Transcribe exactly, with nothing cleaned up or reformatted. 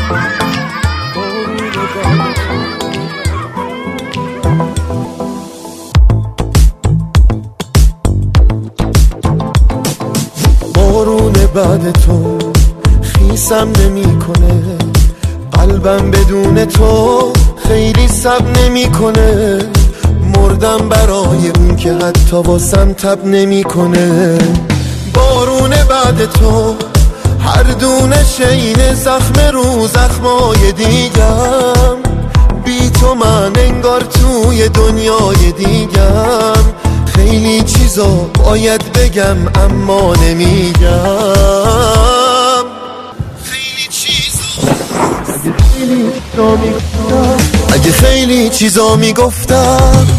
بارون بعد تو خیسم نمی کنه، قلبم بدون تو خیلی سب نمی کنه، مردم برای اون که حتی واسم تب نمی کنه. بارون بعد تو هر دونه شین زخم رو زخمای دیگم، بی تو من انگار توی دنیای دیگم. خیلی چیزا باید بگم اما نمیگم. خیلی چیزا اگه خیلی چیزا میگفتم، اگه خیلی چیزا میگفتم